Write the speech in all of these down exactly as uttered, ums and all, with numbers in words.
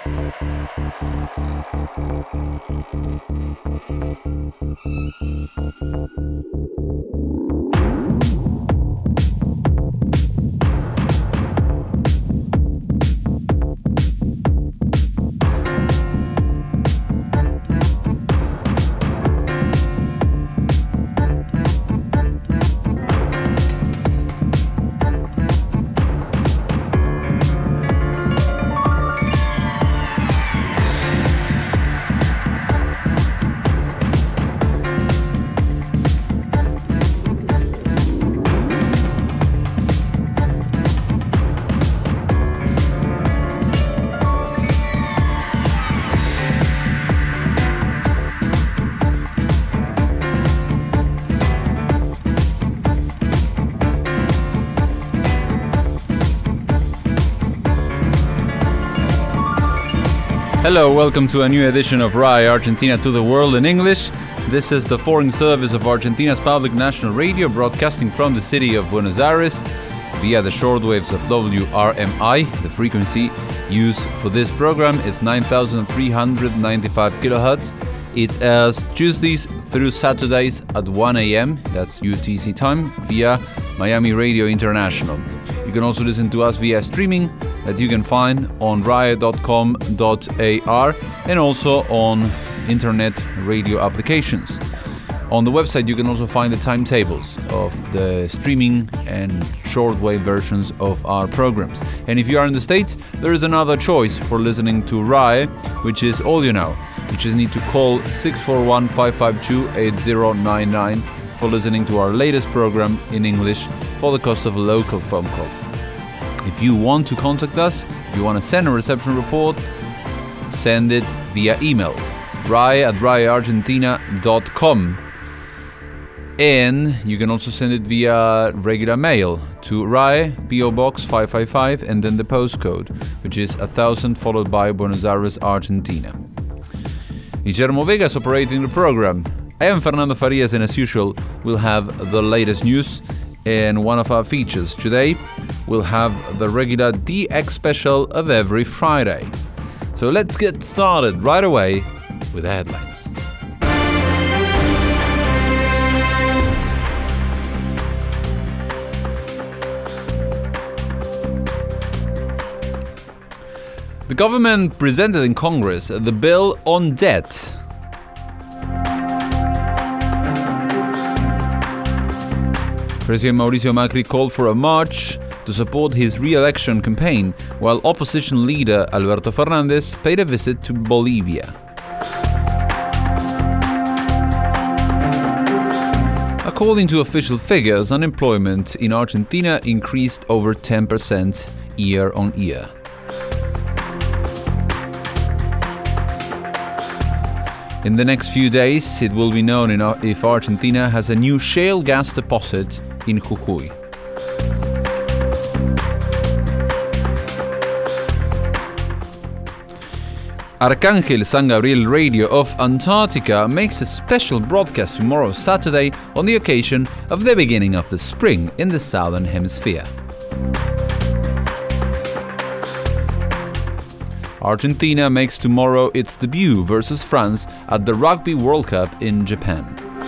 Hello, welcome to a new edition of R A I Argentina to the World in English. This is the foreign service of Argentina's public national radio, broadcasting from the city of Buenos Aires via the shortwaves of W R M I. The frequency used for this program is nine thousand three hundred ninety-five kilohertz. It airs Tuesdays through Saturdays at one a.m., that's U T C time, via Miami Radio International. You can also listen to us via streaming that you can find on raya dot com dot a r and also on internet radio applications. On the website you can also find the timetables of the streaming and shortwave versions of our programs. And if you are in the States, there is another choice for listening to R A I, which is Audio Now. You just need to call six four one, five five two, eight zero nine nine for listening to our latest program in English for the cost of a local phone call. If you want to contact us, if you want to send a reception report, send it via email, R A I at raya argentina dot com. And you can also send it via regular mail to R A I, P O Box five five five, and then the postcode, which is one thousand followed by Buenos Aires, Argentina. Guillermo Vega is operating the program. I am Fernando Farias, and as usual, we'll have the latest news and one of our features. Today, we'll have the regular D X special of every Friday. So let's get started right away with the headlines. The government presented in Congress the bill on debt. President Mauricio Macri called for a march to support his re-election campaign, while opposition leader Alberto Fernández paid a visit to Bolivia. According to official figures, unemployment in Argentina increased over ten percent year on year. In the next few days, it will be known if Argentina has a new shale gas deposit in Jujuy. Arcángel San Gabriel Radio of Antarctica makes a special broadcast tomorrow, Saturday, on the occasion of the beginning of the spring in the Southern Hemisphere. Argentina makes tomorrow its debut versus France at the Rugby World Cup in Japan.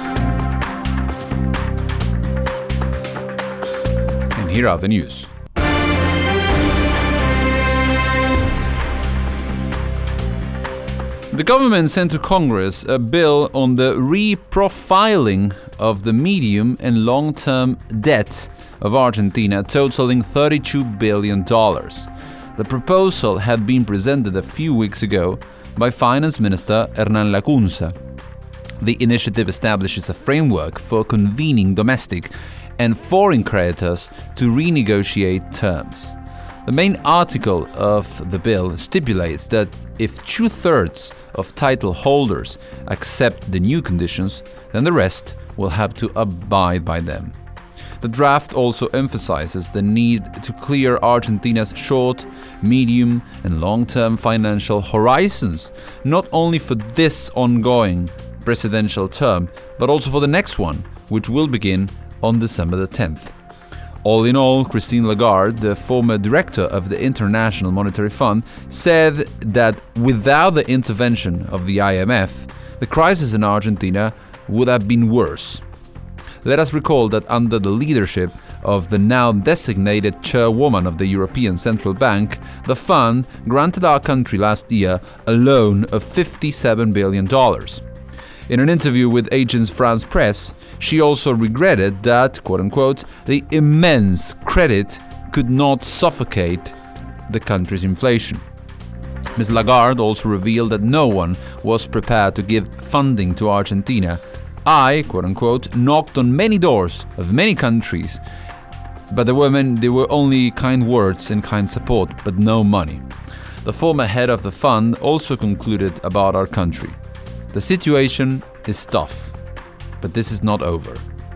And here are the news. The government sent to Congress a bill on the reprofiling of the medium and long-term debt of Argentina, totaling thirty-two billion dollars. The proposal had been presented a few weeks ago by Finance Minister Hernán Lacunza. The initiative establishes a framework for convening domestic and foreign creditors to renegotiate terms. The main article of the bill stipulates that if two-thirds of title holders accept the new conditions, then the rest will have to abide by them. The draft also emphasizes the need to clear Argentina's short, medium, and long-term financial horizons, not only for this ongoing presidential term, but also for the next one, which will begin on December the tenth. All in all, Christine Lagarde, the former director of the International Monetary Fund, said that without the intervention of the I M F, the crisis in Argentina would have been worse. Let us recall that under the leadership of the now designated chairwoman of the European Central Bank, the fund granted our country last year a loan of fifty-seven billion dollars. In an interview with Agence France Presse, she also regretted that, quote-unquote, the immense credit could not suffocate the country's inflation. Miz Lagarde also revealed that no one was prepared to give funding to Argentina. I, quote-unquote, knocked on many doors of many countries, but there were, many, there were only kind words and kind support, but no money. The former head of the fund also concluded about our country. The situation is tough, but this is not over.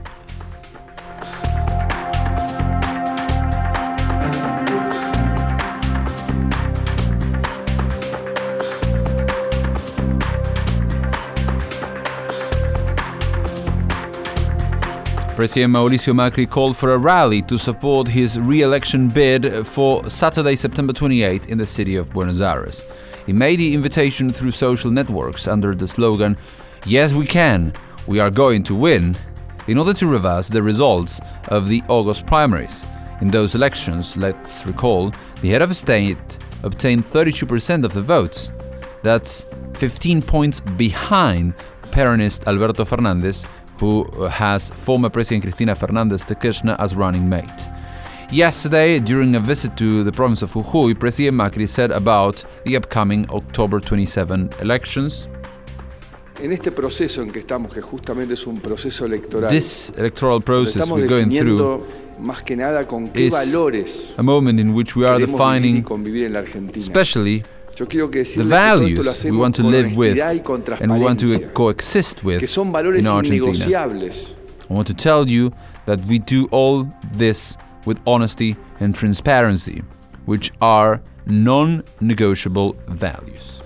President Mauricio Macri called for a rally to support his re-election bid for Saturday, September twenty-eighth in the city of Buenos Aires. He made the invitation through social networks under the slogan, "Yes, we can, we are going to win," in order to reverse the results of the August primaries. In those elections, let's recall, the head of state obtained thirty-two percent of the votes. That's fifteen points behind Peronist Alberto Fernández, who has former President Cristina Fernández de Kirchner as running mate. Yesterday, during a visit to the province of Jujuy, President Macri said about the upcoming October twenty-seventh elections. En este proceso en que estamos, que justamente es un proceso electoral, this electoral process we're going through más que nada con qué valores a moment in which we are defining, especially the values we want to live with and we want to coexist with in Argentina. I want to tell you that we do all this with honesty and transparency, which are non-negotiable values.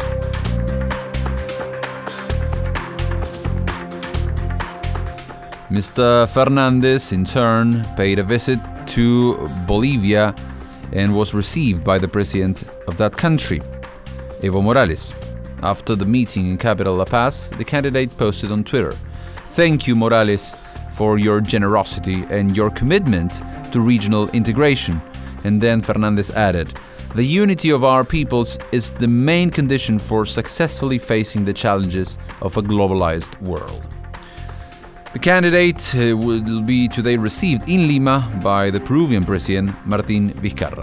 Mister Fernández, in turn, paid a visit to Bolivia and was received by the president of that country, Evo Morales. After the meeting in capital La Paz, the candidate posted on Twitter, "Thank you, Morales, for your generosity and your commitment to regional integration." And then Fernández added, "The unity of our peoples is the main condition for successfully facing the challenges of a globalized world." The candidate uh, will be today received in Lima by the Peruvian president, Martín Vizcarra.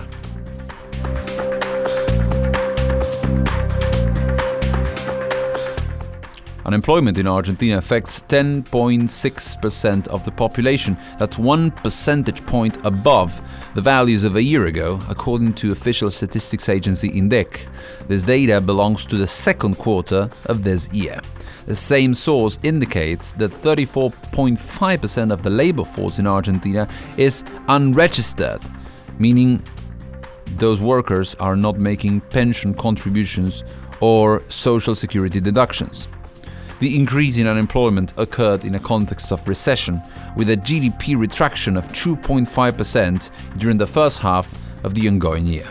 Unemployment in Argentina affects ten point six percent of the population. That's one percentage point above the values of a year ago, according to official statistics agency INDEC. This data belongs to the second quarter of this year. The same source indicates that thirty-four point five percent of the labor force in Argentina is unregistered, meaning those workers are not making pension contributions or social security deductions. The increase in unemployment occurred in a context of recession, with a G D P retraction of two point five percent during the first half of the ongoing year.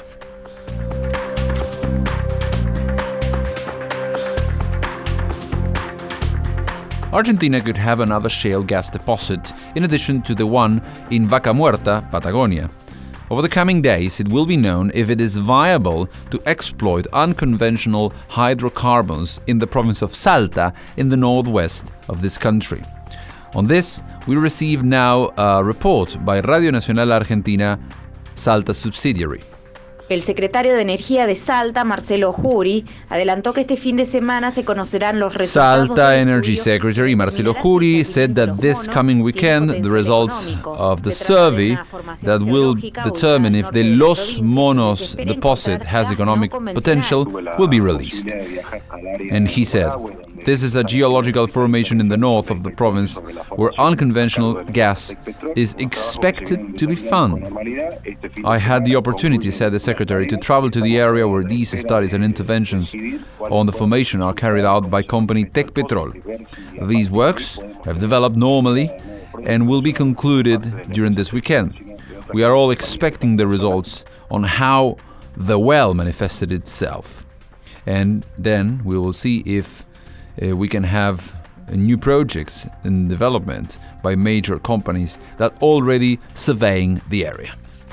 Argentina could have another shale gas deposit, in addition to the one in Vaca Muerta, Patagonia. Over the coming days, it will be known if it is viable to exploit unconventional hydrocarbons in the province of Salta in the northwest of this country. On this, we receive now a report by Radio Nacional Argentina, Salta subsidiary. El secretario de Energía de Salta, Marcelo Juri, adelantó que este fin de semana se conocerán los resultados. Salta Energy Secretary Marcelo Juri said that this coming weekend the results of the survey that will determine if the Los Monos deposit has economic potential will be released. And he said, "This is a geological formation in the north of the province where unconventional gas is expected to be found. I had the opportunity," said the secretary, "to travel to the area where these studies and interventions on the formation are carried out by company Tecpetrol. These works have developed normally and will be concluded during this weekend. we are all expecting the results on how the well manifested itself. And then we will see if uh, we can have uh, new projects in development by major companies that already surveying the area.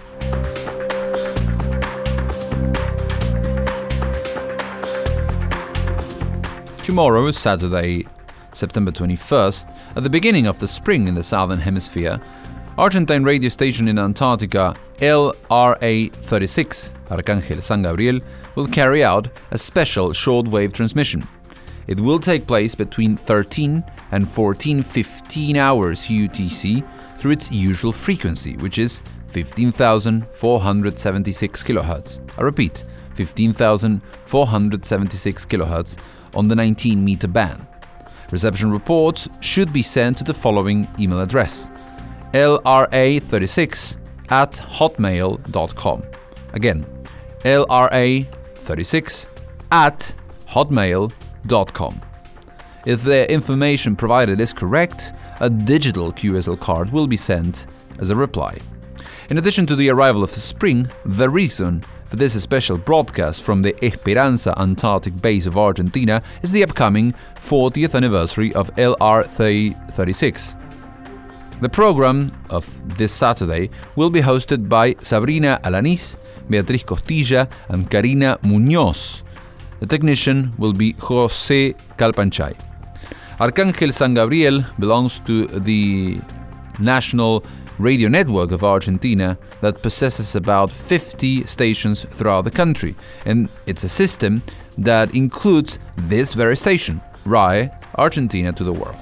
Tomorrow, Saturday, September twenty-first, at the beginning of the spring in the southern hemisphere, Argentine radio station in Antarctica L R A thirty-six, Arcángel San Gabriel, will carry out a special shortwave transmission. It will take place between thirteen and fourteen fifteen hours U T C through its usual frequency, which is fifteen thousand four hundred seventy-six kilohertz. I repeat, fifteen thousand four hundred seventy-six kilohertz on the nineteen meter band. Reception reports should be sent to the following email address: L R A thirty-six at hotmail dot com. Again, L R A thirty-six at hotmail dot com. If the information provided is correct, a digital Q S L card will be sent as a reply. In addition to the arrival of spring, the reason for this special broadcast from the Esperanza Antarctic base of Argentina is the upcoming fortieth anniversary of L R thirty-six. The program of this Saturday will be hosted by Sabrina Alanis, Beatriz Costilla and Karina Muñoz. The technician will be José Calpanchay. Arcángel San Gabriel belongs to the National Radio Network of Argentina that possesses about fifty stations throughout the country, and it's a system that includes this very station, R A I, Argentina to the World.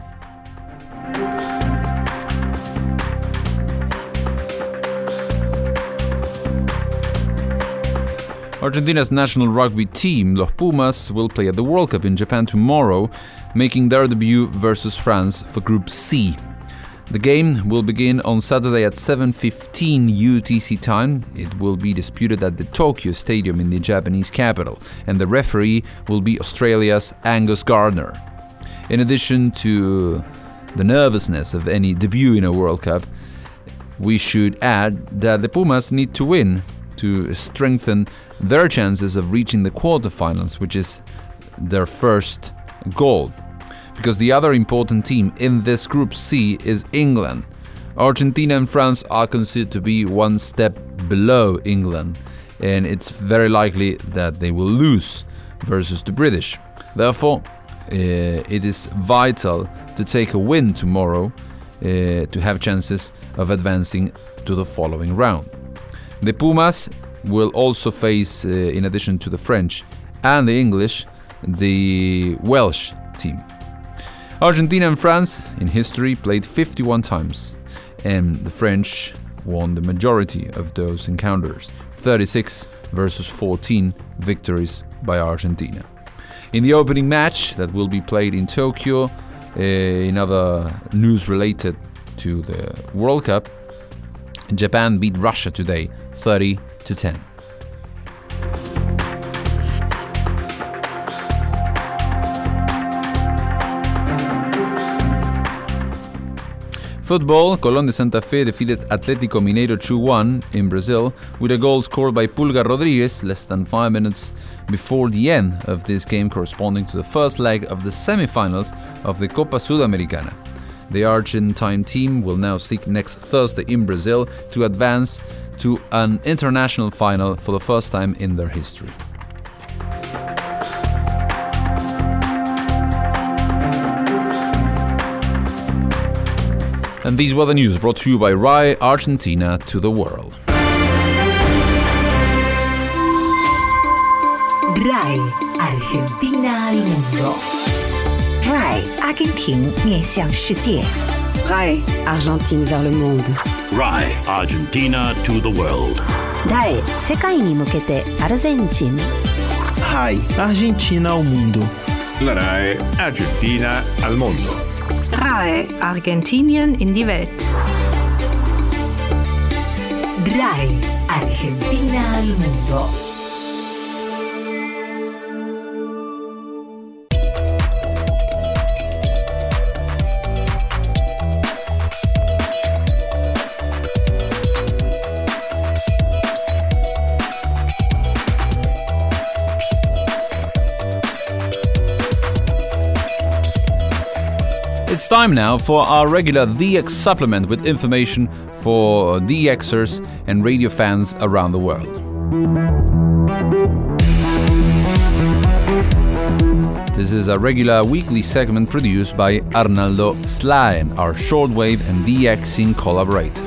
Argentina's national rugby team, Los Pumas, will play at the World Cup in Japan tomorrow, making their debut versus France for Group C. The game will begin on Saturday at seven fifteen U T C time. It will be disputed at the Tokyo Stadium in the Japanese capital, and the referee will be Australia's Angus Gardner. In addition to the nervousness of any debut in a World Cup, we should add that the Pumas need to win to strengthen their chances of reaching the quarterfinals, which is their first goal. Because the other important team in this Group C is England. Argentina and France are considered to be one step below England, and it's very likely that they will lose versus the British. Therefore, uh, it is vital to take a win tomorrow uh, to have chances of advancing to the following round. The Pumas will also face, uh, in addition to the French and the English, the Welsh team. Argentina and France in history played fifty-one times, and the French won the majority of those encounters, thirty-six versus fourteen victories by Argentina. In the opening match that will be played in Tokyo, uh, in other news related to the World Cup, Japan beat Russia today, thirty to ten. Football, Colón de Santa Fe defeated Atlético Mineiro two one in Brazil with a goal scored by Pulga Rodriguez less than five minutes before the end of this game, corresponding to the first leg of the semi-finals of the Copa Sudamericana. The Argentine team will now seek next Thursday in Brazil to advance to an international final for the first time in their history. And these were the news brought to you by R A I, Argentina to the World. R A I, Argentina al mundo. R A I, 阿根廷面向世界。 R A I, Argentine vers le monde. R A I, Argentina to the world. R A I, 世界に向けてアルゼンチン。 R A I, Argentina ao mundo. La R A I, Argentina al mondo. R A I, Argentinien in die Welt. R A I, Argentina al mundo. It's time now for our regular The X supplement with information for The Xers and radio fans around the world. This is a regular weekly segment produced by Arnaldo Slaen, our shortwave and The Xing collaborator.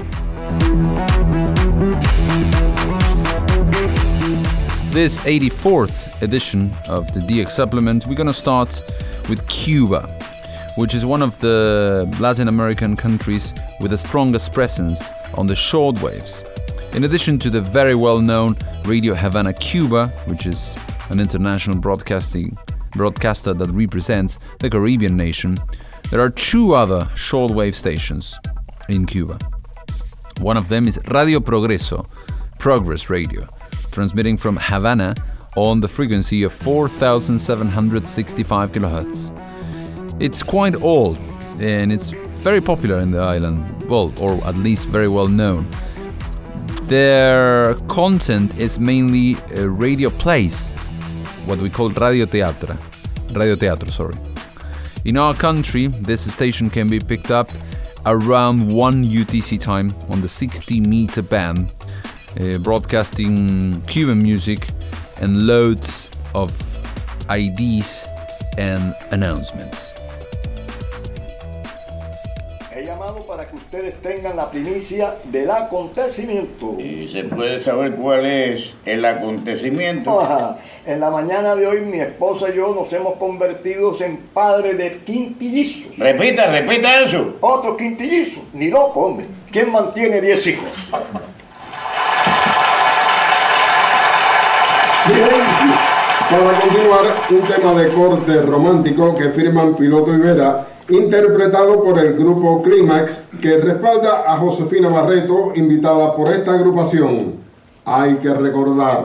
This eighty-fourth edition of the D X Supplement, we're going to start with Cuba, which is one of the Latin American countries with the strongest presence on the shortwaves. In addition to the very well-known Radio Havana Cuba, which is an international broadcasting broadcaster that represents the Caribbean nation, there are two other shortwave stations in Cuba. One of them is Radio Progreso, Progress Radio, transmitting from Havana on the frequency of four thousand seven hundred sixty-five kilohertz. It's quite old and it's very popular in the island, well, or at least very well known. Their content is mainly uh, radio plays, what we call radio teatro, radio teatro, sorry. In our country, this station can be picked up around one U T C time on the sixty meter band, uh, broadcasting Cuban music and loads of I Ds and announcements. He llamado para que ustedes tengan la primicia del acontecimiento. ¿Y se puede saber cuál es el acontecimiento? Ajá. En la mañana de hoy mi esposa y yo nos hemos convertido en padres de quintillizos. Repita, repita eso. Otros quintillizos. Ni loco, hombre. ¿Quién mantiene diez hijos? Bien, para continuar, un tema de corte romántico que firman Piloto y Vera, interpretado por el grupo Clímax, que respalda a Josefina Barreto, invitada por esta agrupación. Hay que recordar.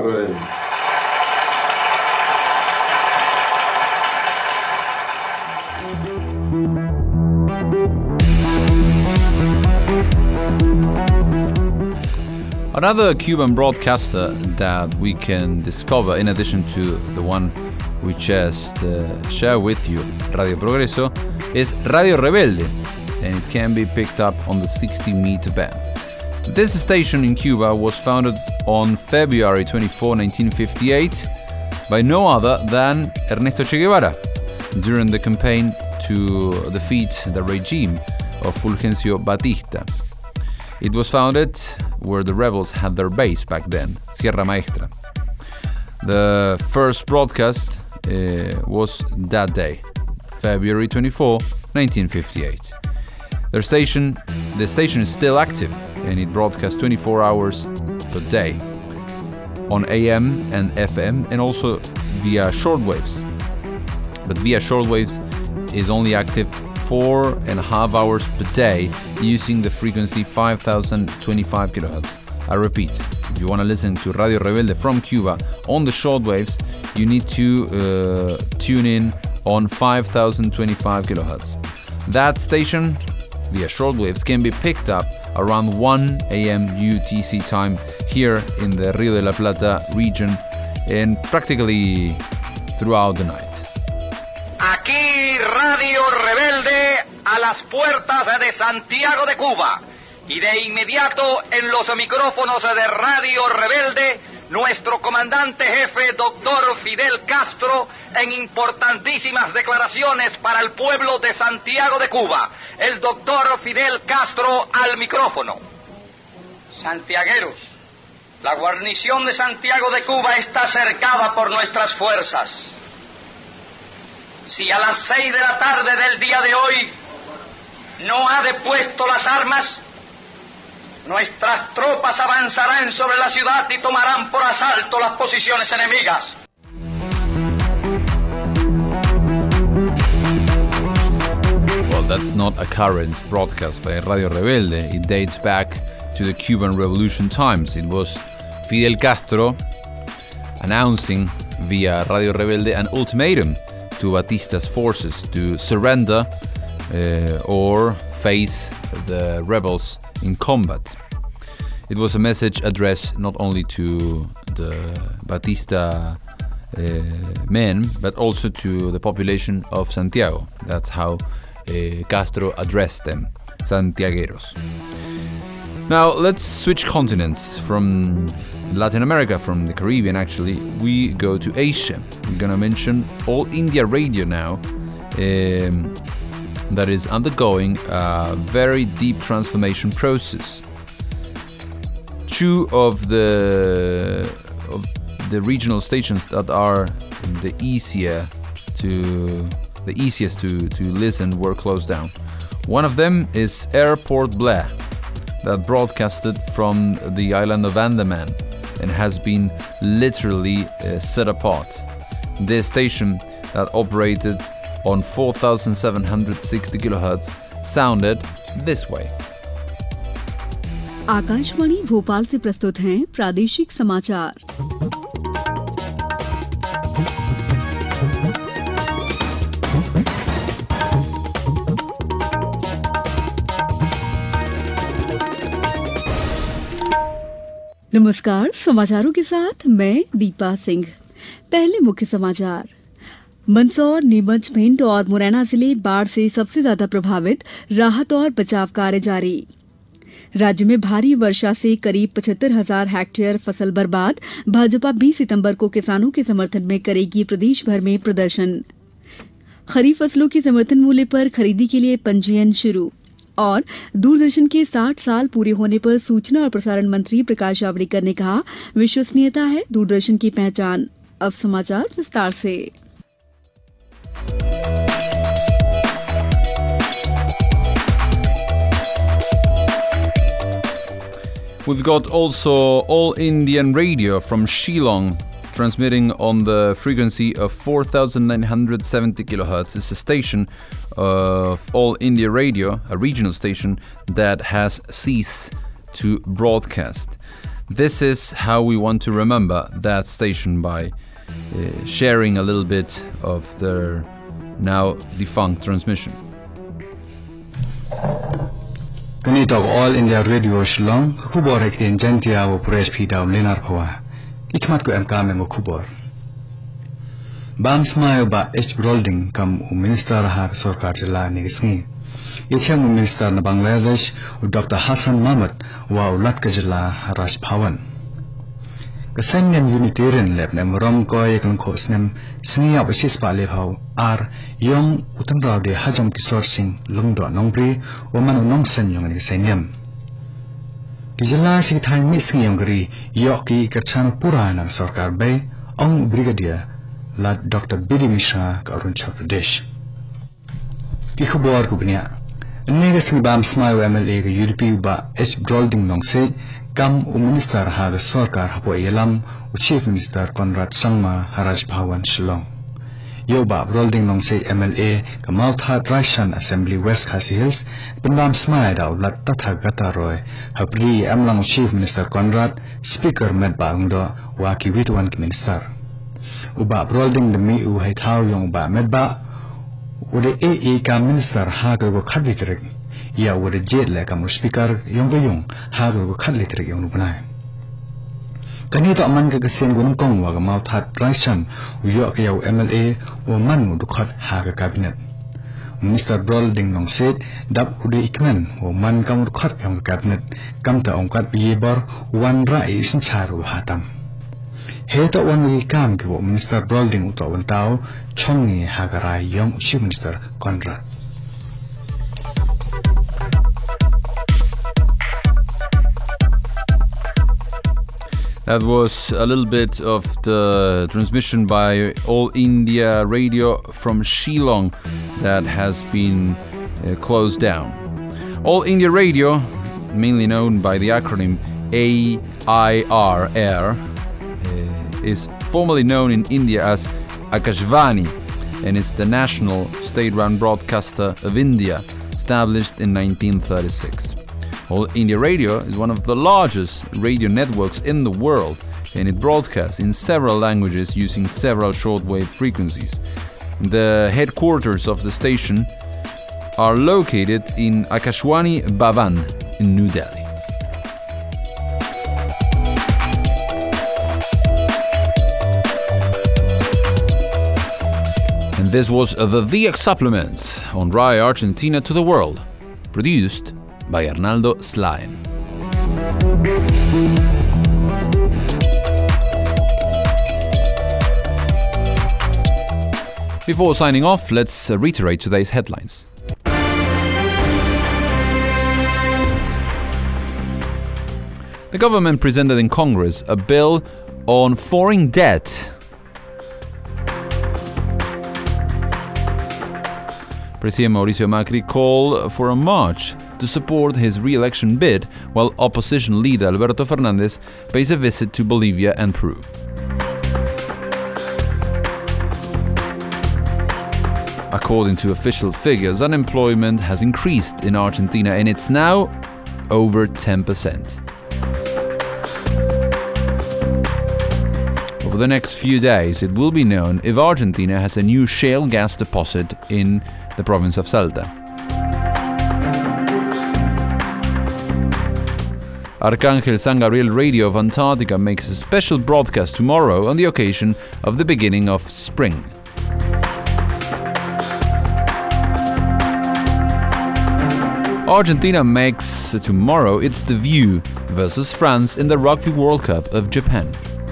Another Cuban broadcaster that we can discover, in addition to the one we just uh, share with you, Radio Progreso, is Radio Rebelde, and it can be picked up on the sixty meter band. This station in Cuba was founded on February twenty-fourth, nineteen fifty-eight by no other than Ernesto Che Guevara during the campaign to defeat the regime of Fulgencio Batista. It was founded where the rebels had their base back then, Sierra Maestra. The first broadcast uh, was that day, February twenty-fourth, nineteen fifty-eight. Their station, the station is still active and it broadcasts twenty-four hours per day on A M and F M and also via shortwaves. But via shortwaves is only active four and a half hours per day using the frequency five thousand twenty-five kilohertz. I repeat, if you want to listen to Radio Rebelde from Cuba on the shortwaves, you need to uh, tune in on five thousand twenty-five kilohertz. That station via shortwaves can be picked up around one A M U T C time here in the Rio de la Plata region and practically throughout the night. Aquí Radio Rebelde a las puertas de Santiago de Cuba y de inmediato en los micrófonos de Radio Rebelde nuestro comandante jefe doctor Fidel Castro en importantísimas declaraciones para el pueblo de Santiago de Cuba. El doctor Fidel Castro al micrófono. Santiagueros, la guarnición de Santiago de Cuba está cercada por nuestras fuerzas. Si a las seis de la tarde del día de hoy no ha depuesto las armas, nuestras tropas avanzarán sobre la ciudad y tomarán por asalto las posiciones enemigas. Well, that's not a current broadcast by Radio Rebelde. It dates back to the Cuban Revolution times. It was Fidel Castro announcing via Radio Rebelde an ultimatum to Batista's forces to surrender uh, or face the rebels in combat. It was a message addressed not only to the Batista uh, men, but also to the population of Santiago. That's how uh, Castro addressed them, Santiagueros. Now let's switch continents. From Latin America, from the Caribbean actually, we go to Asia. We're gonna mention All India Radio now, um, that is undergoing a very deep transformation process. Two of the of the regional stations that are the easier to the easiest to, to listen were closed down. One of them is Airport Blair, that broadcasted from the island of Andaman and has been literally uh, set apart. This station that operated on four thousand seven hundred sixty kilohertz sounded this way. Akashvani Bhopal से प्रस्तुत हैं प्रादेशिक समाचार। नमस्कार, समाचारों के साथ मैं दीपा सिंह। पहले मुख्य समाचार। मंदसौर, नीमच, भिंड और मुरैना जिले बाढ़ से सबसे ज्यादा प्रभावित, राहत और बचाव कार्य जारी। राज्य में भारी वर्षा से करीब पचहत्तर हजार हेक्टेयर फसल बर्बाद, भाजपा बीस सितंबर को किसानों के समर्थन में करेगी प्रदेश भर में प्रदर्शन। खरीफ फसलों के समर्थन मूल्य पर खरीदी के लिए पंजीयन शुरू। और दूरदर्शन के साठ साल पूरे होने पर सूचना और प्रसारण मंत्री प्रकाश जावड़ेकर ने कहा, विश्वसनीयता है दूरदर्शन की पहचान। अब समाचार विस्तार से। We've got also All Indian Radio from Shillong, transmitting on the frequency of four thousand nine hundred seventy kilohertz. It's a station of All India Radio, a regional station that has ceased to broadcast. This is how we want to remember that station, by uh, sharing a little bit of their now defunct transmission. Kanito All India Radio Shillong, Kubor ektin jentia wo press pida lenar phawa. Ikmat ko M K M mo Kubor. Bam smile ba H Brolding kam minister ha sarkar jila nisni. Ichang minister na Bangladesh Doctor Hassan Mahmud wa ulat ka jila Raj Bhawan. Kasanyan Unitarian lab nem rom ko ekang khos nem sni abasis pa le hau ar yong utang raw de hajam kisor sing lungdo nongri wa man nong sen yong ni senyam. Kijala si thai mi sing yong gri yok ki kachan purana sarkar bay ong brigadier la Doctor Bidi Mishra ka Arunachal Pradesh. Ki khubor ko bnia ne sing bam smile M L A ka U D P ba H Brolding nong se Kam u Minister ha Sarkar hapo yelam u Chief Minister Conrad Sangma Haraj Bhawan Shillong. Yo ba Brolding nong say M L A ka Mount Hat Raishan Assembly West Khasi Hills pendam smai da ulat tatha gata roy hapri amlang Chief Minister Conrad Speaker Med ba ngdo wa ki witwan ki Minister. U ba Brolding de mi u hai thau yong ba Med ba u de A A ka Minister ha ka go khadvitrek या वो jail लेकर मुझ speaker यों तो यों हाँ को खत लेते रहे यों बनाए कहीं तो अमन के कसेन गुन कौन वागा माउथ हाथ राइशन यो के यो M L A वो मन मुझ खत हाँ का cabinet mister Brolding Nong said दब उड़े इकमन वो मन का मुझ खत यों कैबिनेट कम तो उनका ये बार वन राइ संचारू हातम है तो वन वी काम के वो मिस्टर ब्रोल्डिंग उतो वंताओ चोंगी हाँ का राइ यों chief minister Conrad. That was a little bit of the transmission by All India Radio from Shillong that has been uh, closed down. All India Radio, mainly known by the acronym A I R R, uh, is formally known in India as Akashvani and is the national state-run broadcaster of India, established in nineteen thirty-six. All India Radio is one of the largest radio networks in the world, and it broadcasts in several languages using several shortwave frequencies. The headquarters of the station are located in Akashwani Bhavan in New Delhi. And this was the The X Supplement on R A I Argentina to the World, produced by Arnaldo Slaen. Before signing off, let's reiterate today's headlines. The government presented in Congress a bill on foreign debt. President Mauricio Macri called for a march to support his re-election bid, while opposition leader Alberto Fernández pays a visit to Bolivia and Peru. According to official figures, unemployment has increased in Argentina and it's now over ten percent. Over the next few days, it will be known if Argentina has a new shale gas deposit in the province of Salta. Arcángel San Gabriel Radio of Antarctica makes a special broadcast tomorrow on the occasion of the beginning of spring. Argentina makes tomorrow its debut versus France in the Rugby World Cup of Japan.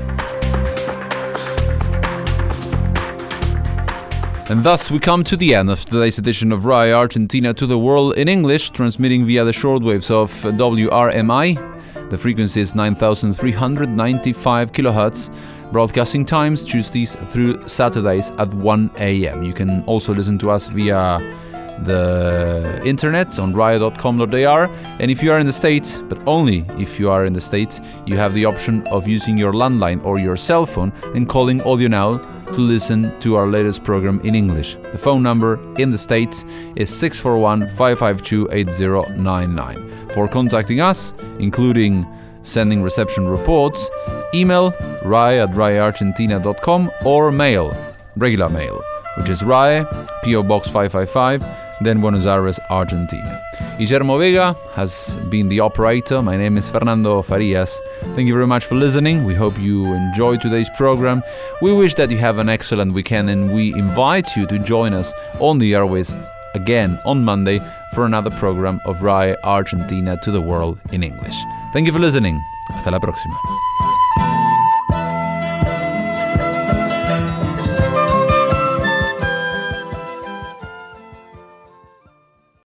And thus we come to the end of today's edition of R A I Argentina to the World in English, transmitting via the shortwaves of W R M I. The frequency is nine thousand three hundred ninety-five kilohertz. Broadcasting times Tuesdays through Saturdays at one a.m. You can also listen to us via the internet on raya dot com dot a r, and if you are in the States, but only if you are in the States, you have the option of using your landline or your cell phone and calling Audio Now to listen to our latest program in English. The phone number in the States is six four one, five five two, eight zero nine nine. For contacting us, including sending reception reports, email rai at rai argentina dot com or mail, regular mail, which is R A I, P O Box five five five, then Buenos Aires, Argentina. Guillermo Vega has been the operator. My name is Fernando Farias. Thank you very much for listening. We hope you enjoyed today's program. We wish that you have an excellent weekend, and we invite you to join us on the airways again on Monday for another program of R A I Argentina to the World in English. Thank you for listening. Hasta la próxima.